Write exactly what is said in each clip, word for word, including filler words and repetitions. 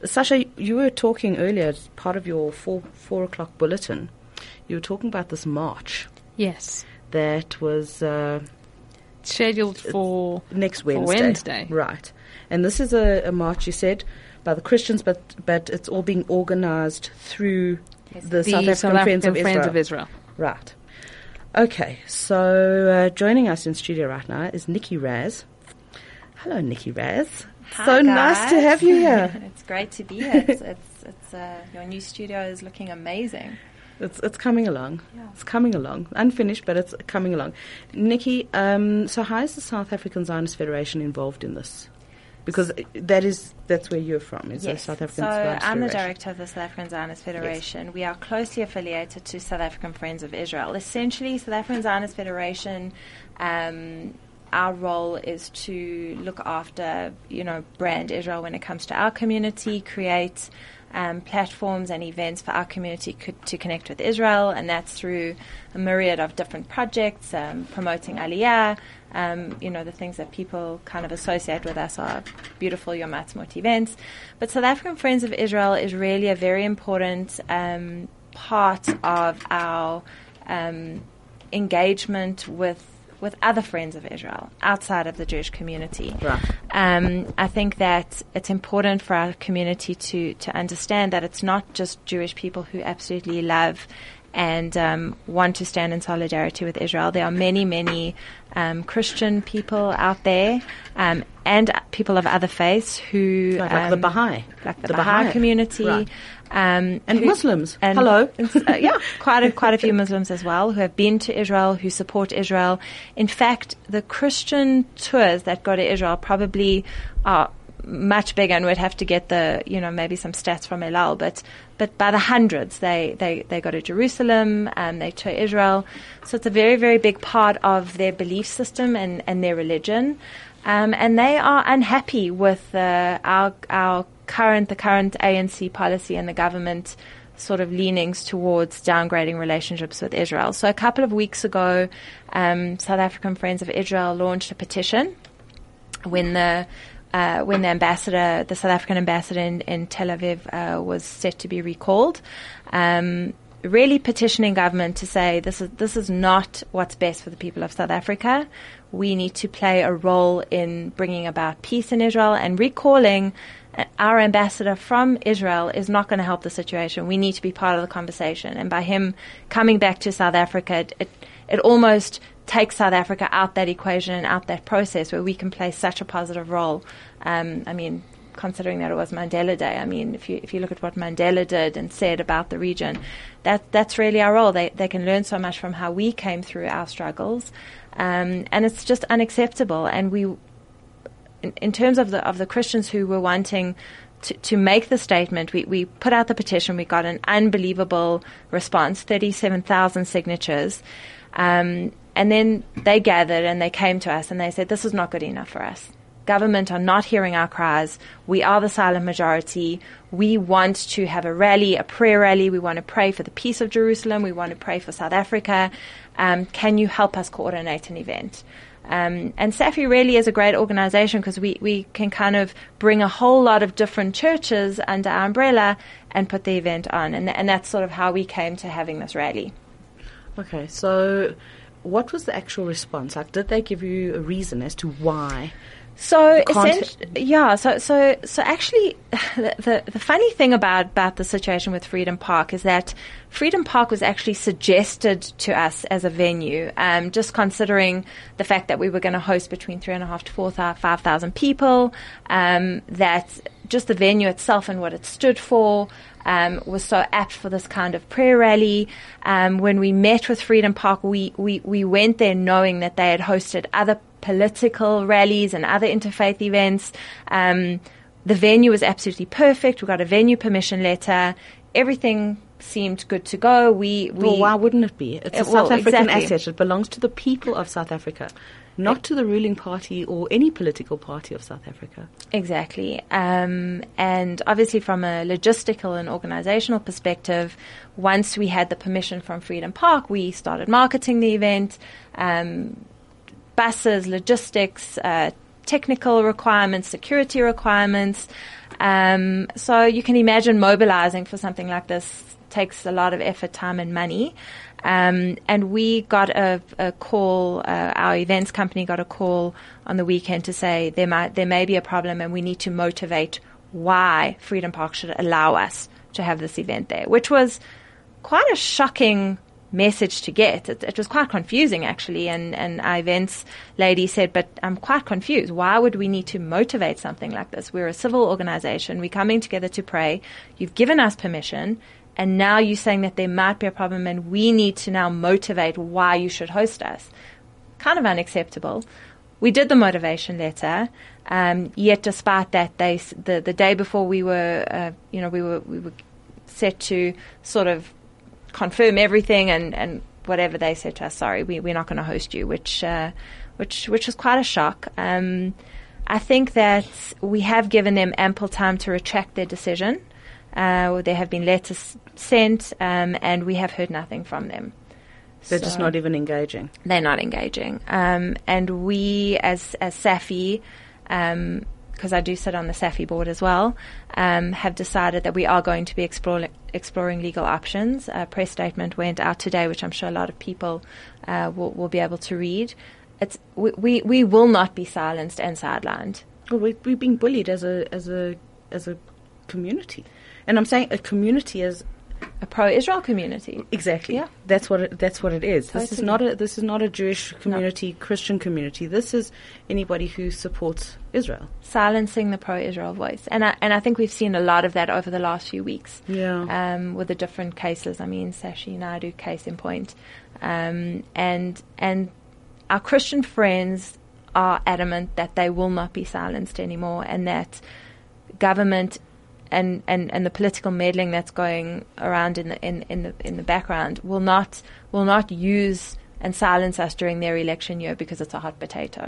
Sasha, you were talking earlier, as part of your four, four o'clock bulletin, you were talking about this march. Yes. That was... Uh, scheduled for next Wednesday. For Wednesday. Right. And this is a, a march, you said, by the Christians, but but it's all being organized through yes. the, the South African, South African Friends, of, Friends Israel. of Israel. Right. Okay, so uh, joining us in studio right now is Nikki Raz. Hello, Nikki Raz. Hi, so guys. Nice to have you here. It's great to be here. It's, it's, it's uh, your new studio is looking amazing. It's it's coming along. Yeah. It's coming along. Unfinished, but it's coming along. Nikki, um, so how is the South African Zionist Federation involved in this? Because that is that's where you're from, is yes. the South African so Zionist I'm the Federation. director of the South African Zionist Federation. Yes. We are closely affiliated to South African Friends of Israel. Essentially, South African Zionist Federation, um, our role is to look after, you know, brand Israel when it comes to our community, create Um, platforms and events for our community co- to connect with Israel, and that's through a myriad of different projects, um, promoting Aliyah. Um, you know, the things that people kind of associate with us are beautiful Yom Ha'atzmaut events. But South African Friends of Israel is really a very important um, part of our um, engagement with with other friends of Israel outside of the Jewish community. Right. Um, I think that it's important for our community to, to understand that it's not just Jewish people who absolutely love and um, want to stand in solidarity with Israel. There are many, many um, Christian people out there um, and people of other faiths who... Like, like um, the Baha'i. Like the, the Baha'i, Baha'i community. Right. Um, and who, Muslims. and Hello. uh, yeah, quite a, quite a few Muslims as well who have been to Israel, who support Israel. In fact, the Christian tours that go to Israel probably are much bigger, and we'd have to get the, you know, maybe some stats from Elal, but but by the hundreds, they, they, they go to Jerusalem, and they tour Israel. So it's a very, very big part of their belief system and, and their religion. Um, and they are unhappy with uh, our our current the current A N C policy and the government sort of leanings towards downgrading relationships with Israel. So a couple of weeks ago, um, South African Friends of Israel launched a petition when the uh, when the ambassador, the South African ambassador in, in Tel Aviv, uh, was set to be recalled. Um, really petitioning government to say this is this is not what's best for the people of South Africa. We need to play a role in bringing about peace in Israel, and recalling our ambassador from Israel is not going to help the situation. We need to be part of the conversation. And by him coming back to South Africa, it, it, it almost takes South Africa out that equation and out that process where we can play such a positive role. Um, I mean, considering that it was Mandela Day, I mean, if you if you look at what Mandela did and said about the region, that that's really our role. They they can learn so much from how we came through our struggles, um, and it's just unacceptable. And we, in, in terms of the of the Christians who were wanting to, to make the statement, we we put out the petition. We got an unbelievable response, thirty-seven thousand signatures. Um, and then they gathered and they came to us and they said, this is not good enough for us. Government are not hearing our cries. We are the silent majority. We want to have a rally, a prayer rally. We want to pray for the peace of Jerusalem. We want to pray for South Africa. Um, can you help us coordinate an event? Um, and SAFI really is a great organization because we, we can kind of bring a whole lot of different churches under our umbrella and put the event on. And, and that's sort of how we came to having this rally. Okay, so what was the actual response? Like, did they give you a reason as to why? So, essentially, yeah. So, so, so actually, the, the the funny thing about about the situation with Freedom Park is that Freedom Park was actually suggested to us as a venue, um, just considering the fact that we were going to host between three and a half to four thousand, five thousand people. Um, that just the venue itself and what it stood for. Um, was so apt for this kind of prayer rally. Um, when we met with Freedom Park, we, we, we went there knowing that they had hosted other political rallies and other interfaith events. Um, the venue was absolutely perfect. We got a venue permission letter. Everything seemed good to go. We, we well, why wouldn't it be? It's a uh, well, South African exactly. asset. It belongs to the people of South Africa, not to the ruling party or any political party of South Africa. Exactly. Um, and obviously from a logistical and organizational perspective, once we had the permission from Freedom Park, we started marketing the event, um, buses, logistics, uh, technical requirements, security requirements. Um, so you can imagine mobilizing for something like this takes a lot of effort, time, and money. Um, and we got a, a call, uh, our events company got a call on the weekend to say there might, there may be a problem and we need to motivate why Freedom Park should allow us to have this event there, which was quite a shocking message to get. It, it was quite confusing, actually, and, and our events lady said, but I'm quite confused. Why would we need to motivate something like this? We're a civil organization. We're coming together to pray. You've given us permission, and now you're saying that there might be a problem, and we need to now motivate why you should host us. Kind of unacceptable. We did the motivation letter, um, yet despite that, they the the day before we were, uh, you know, we were we were set to sort of confirm everything, and, and whatever they said to us, sorry, we, we're not going to host you, which uh, which which was quite a shock. Um, I think that we have given them ample time to retract their decision. Uh, there have been letters sent, um, and we have heard nothing from them. They're So just not even engaging. They're not engaging. Um, and we, as as SAFI, um, because I do sit on the SAFI board as well, um, have decided that we are going to be exploring, exploring legal options. A press statement went out today, which I'm sure a lot of people uh, will, will be able to read. It's we, we, we will not be silenced and sidelined. Well, we, we're being bullied as a as a as a community, and I'm saying a community as A pro-Israel community. exactly. Yeah. That's what it, that's what it is. This is Totally. not a this is not a Jewish community, Christian community. This is anybody who supports Israel. Silencing the pro-Israel voice. And I, and I think we've seen a lot of that over the last few weeks. Yeah. Um, with the different cases. I mean, Sashi Naidu case in point. Um, and, and our Christian friends are adamant that they will not be silenced anymore, and that government and, and, and the political meddling that's going around in the in, in the in the background will not will not use and silence us during their election year because it's a hot potato.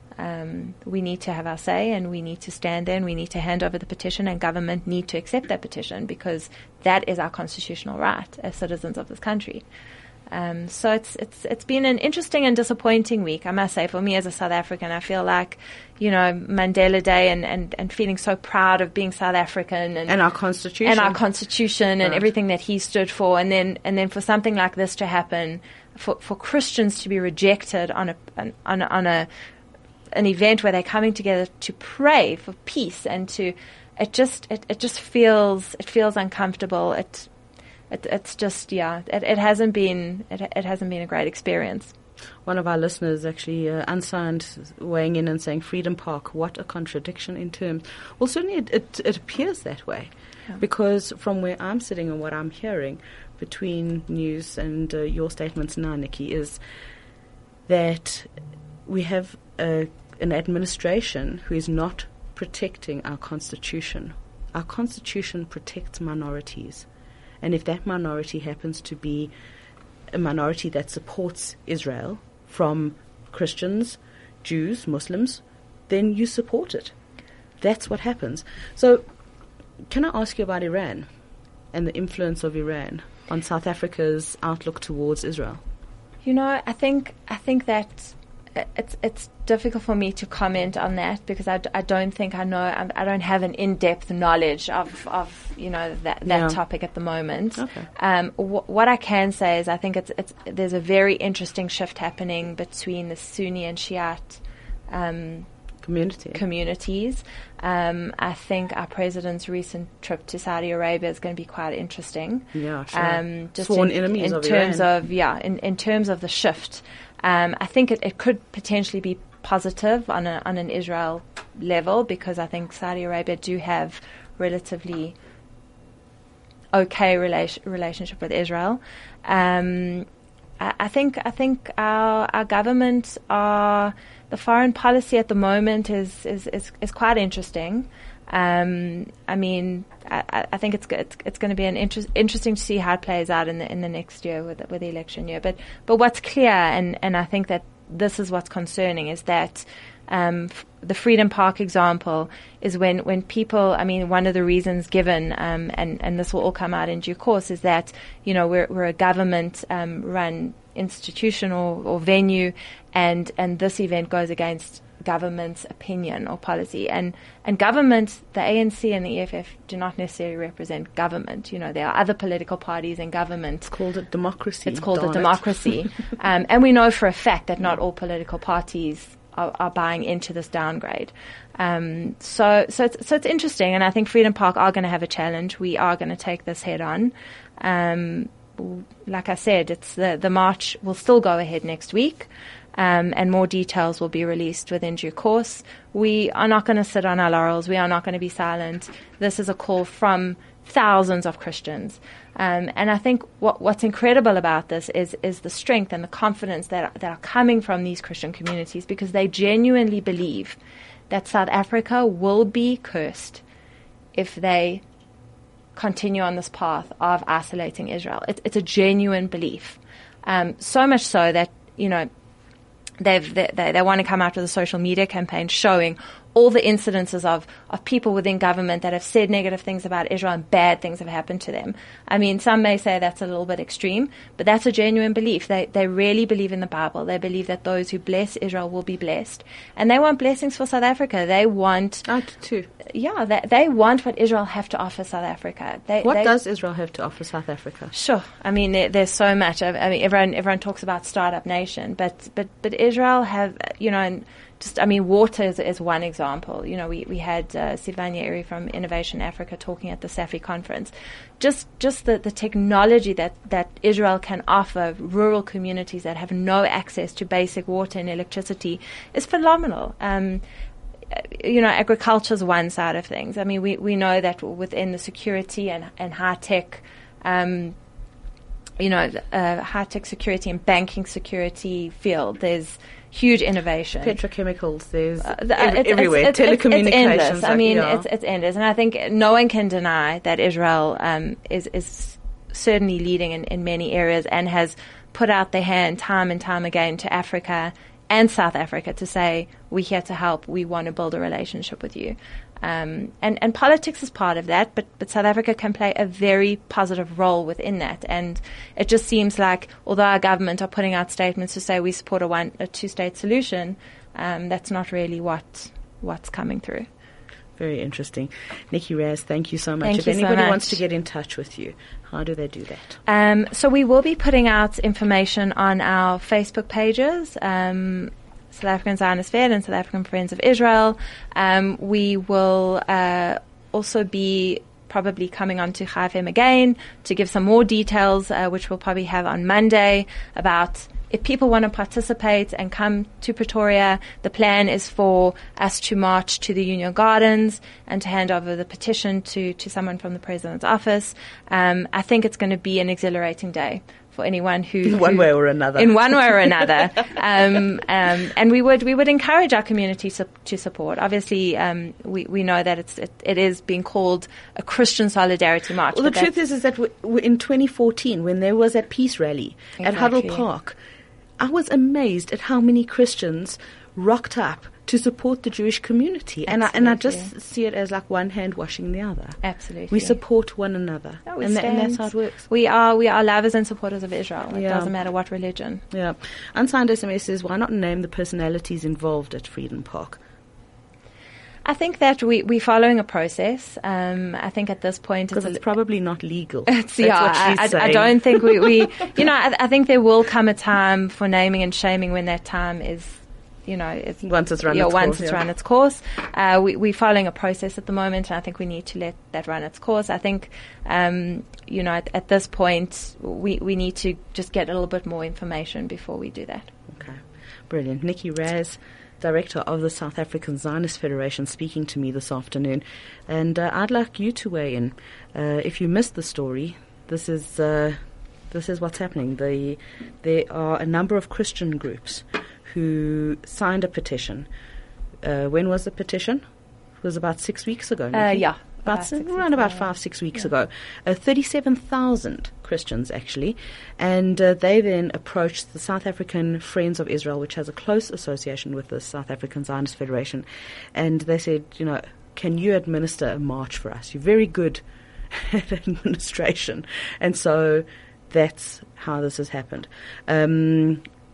Um, we need to have our say, and we need to stand there, and we need to hand over the petition, and government need to accept that petition, because that is our constitutional right as citizens of this country. Um, so it's it's it's been an interesting and disappointing week, I must say, for me as a South African. I feel like, you know, Mandela Day, and, and, and feeling so proud of being South African, and, And our constitution. and our constitution and Right. everything that he stood for, and then and then for something like this to happen, for for Christians to be rejected on a an, on a, on a an event where they're coming together to pray for peace, and to it just it, it just feels it feels uncomfortable. It It, it's just, yeah, it, it hasn't been it, it hasn't been a great experience. One of our listeners actually uh, unsigned weighing in and saying, Freedom Park, what a contradiction in terms. Well, certainly it, it, it appears that way, Yeah. because from where I'm sitting and what I'm hearing between news and uh, your statements now, Nikki, is that we have a, an administration who is not protecting our constitution. Our constitution protects minorities. And if that minority happens to be a minority that supports Israel, from Christians, Jews, Muslims, then you support it. That's what happens. So can I ask you about Iran and the influence of Iran on South Africa's outlook towards Israel? You know, I think I think that it's it's difficult for me to comment on that, because I, d- I don't think I know I, I don't have an in-depth knowledge of, of you know that, that Yeah. topic at the moment. Okay. Um, wh- what I can say is I think it's it's there's a very interesting shift happening between the Sunni and Shiite um, Community. communities. Um, I think our president's recent trip to Saudi Arabia is going to be quite interesting. Yeah, sure. Um, just Sworn in, enemies in of terms Iran. of yeah, in, in terms of the shift. Um, I think it, it could potentially be positive on a, on an Israel level, because I think Saudi Arabia do have relatively okay relation, relationship with Israel. Um, I, I think I think our our government are the foreign policy at the moment is is is, is quite interesting. Um, I mean, I, I think it's it's, it's going to be an interest, interesting to see how it plays out in the in the next year with the, with the election year. But but what's clear, and, and I think that this is what's concerning, is that um, f- the Freedom Park example is when, when people. I mean, one of the reasons given, um, and and this will all come out in due course, is that you know we're we're a government um, run institution or, or venue, and and this event goes against government's opinion or policy. And and government, the A N C and the E F F do not necessarily represent government. You know, there are other political parties in government. It's called a democracy. It's called darn a it. democracy. um, and we know for a fact that not all political parties are, are buying into this downgrade. Um, so, so it's, so it's interesting. And I think Freedom Park are going to have a challenge. We are going to take this head on. Um, like I said, it's the, the march will still go ahead next week. Um, and more details will be released within due course. We are not going to sit on our laurels. We are not going to be silent. This is a call from thousands of Christians. Um, and I think what, what's incredible about this is is the strength and the confidence that are, that are coming from these Christian communities, because they genuinely believe that South Africa will be cursed if they continue on this path of isolating Israel. It, it's a genuine belief. Um, so much so that, you know, They've, they, they, they want to come out with a social media campaign showing all the incidences of, of people within government that have said negative things about Israel and bad things have happened to them. I mean, some may say that's a little bit extreme, but that's a genuine belief. They they really believe in the Bible. They believe that those who bless Israel will be blessed. And they want blessings for South Africa. They want... I do too. Yeah, they, they want what Israel have to offer South Africa. They, What they, does Israel have to offer South Africa? Sure. I mean, there, there's so much. I, I mean, everyone everyone talks about startup nation, but but but Israel have, you know, and just, I mean, water is, is one example. You know, we we had uh, Sivanya Eri from Innovation Africa talking at the SAFI conference. Just just the, the technology that, that Israel can offer rural communities that have no access to basic water and electricity is phenomenal. Um, you know, agriculture is one side of things. I mean, we, we know that within the security and, and high-tech, um, you know, uh, high-tech security and banking security field, there's huge innovation. Petrochemicals, there's uh, the, ev- it's, everywhere. It's, it's, Telecommunications. It's endless. Like, I mean, yeah. it's, it's endless. And I think no one can deny that Israel um, is, is certainly leading in, in many areas and has put out their hand time and time again to Africa and South Africa to say, we're here to help, we want to build a relationship with you. Um, and, and politics is part of that, but, but South Africa can play a very positive role within that. And it just seems like, although our government are putting out statements to say we support a, one, a two-state solution, um, that's not really what what's coming through. Very interesting. Nikki Raz, thank you so much. Thank if you so anybody much. wants to get in touch with you, how do they do that? Um, so we will be putting out information on our Facebook pages, um, South African Zionist Fed and South African Friends of Israel. Um, we will uh, also be probably coming on to Chai F M again to give some more details, uh, which we'll probably have on Monday, about if people want to participate and come to Pretoria. The plan is for us to march to the Union Gardens and to hand over the petition to, to someone from the President's office. Um, I think it's going to be an exhilarating day for anyone who... In one who, way or another. In one way or another. um, um, and we would we would encourage our community su- to support. Obviously, um, we, we know that it's it, it is being called a Christian Solidarity March. Well, the truth is, is that w- w- in twenty fourteen, when there was that peace rally at Huddle Exactly. Park, I was amazed at how many Christians rocked up to support the Jewish community. And I, and I just Absolutely. see it as like one hand washing the other. Absolutely. We support one another. No, we and, tha- and that's stand- how it works. We are we are lovers and supporters of Israel. It Yeah. doesn't matter what religion. Yeah. Unsigned S M S says, why not name the personalities involved at Freedom Park? I think that we, we're following a process. Um, I think at this point Because it's, it's a, probably not legal. it's That's yeah, what she's I, I, I saying. don't think we, we you know, I, I think there will come a time for naming and shaming when that time is, you know, it's, Once it's run yeah, its once course, it's yeah. run its course. Uh, we, we're following a process at the moment, and I think we need to let that run its course. I think, um, you know, at, at this point, we, we need to just get a little bit more information before we do that. Okay. Brilliant. Nikki Raz, Director of the South African Zionist Federation, speaking to me this afternoon. And uh, I'd like you to weigh in. Uh, if you missed the story, this is uh, this is what's happening. The, there are a number of Christian groups who signed a petition. Uh, when was the petition? It was about six weeks ago. Uh, Nikki? yeah. About, About six around weeks about ago, five, six weeks yeah. ago. Uh, thirty-seven thousand Christians, actually. And uh, they then approached the South African Friends of Israel, which has a close association with the South African Zionist Federation. And they said, you know, can you administer a march for us? You're very good at administration. And so that's how this has happened. Um,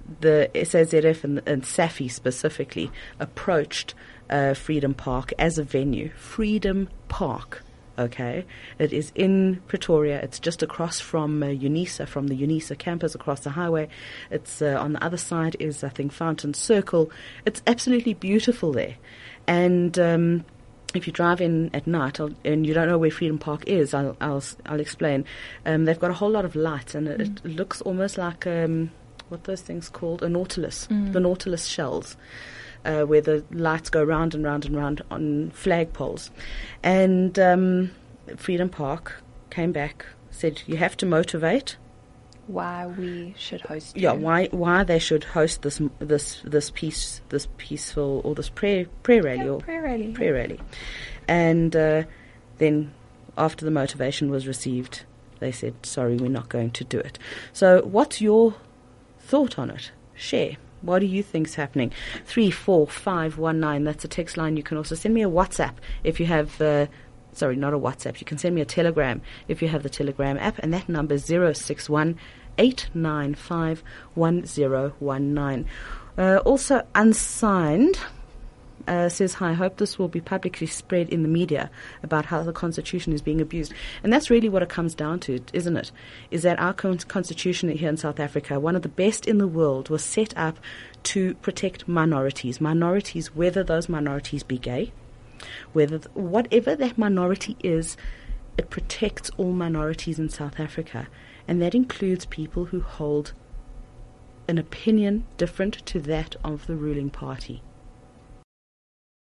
the S A Z F and, and SAFI specifically approached uh, Freedom Park as a venue. Freedom Park, okay? It is in Pretoria. It's just across from uh, UNISA, from the UNISA campus across the highway. It's uh, on the other side is, I think, Fountain Circle. It's absolutely beautiful there. And um, if you drive in at night I'll, and you don't know where Freedom Park is, I'll I'll, I'll explain. Um, they've got a whole lot of lights, and it, mm. it looks almost like um, what those things called, a nautilus, mm. the nautilus shells, uh, where the lights go round and round and round on flagpoles. And um, Freedom Park came back, said you have to motivate. Why we should host? Yeah, you. why why they should host this this this peace this peaceful or this prayer prayer rally yeah, or prayer rally prayer rally, and uh, then after the motivation was received, they said, "Sorry, we're not going to do it." So, what's your thought on it? Share. What do you think's happening? Three four five one nine. That's a text line. You can also send me a WhatsApp if you have. Uh, Sorry, not a WhatsApp. You can send me a Telegram if you have the Telegram app, and that number is zero six one eight nine five one zero one nine. Uh, also, Unsigned uh, says, "Hi, I hope this will be publicly spread in the media about how the Constitution is being abused." And that's really what it comes down to, isn't it? Is that our con- Constitution here in South Africa, one of the best in the world, was set up to protect minorities. Minorities, whether those minorities be gay, whether th- whatever that minority is, it protects all minorities in South Africa, and that includes people who hold an opinion different to that of the ruling party.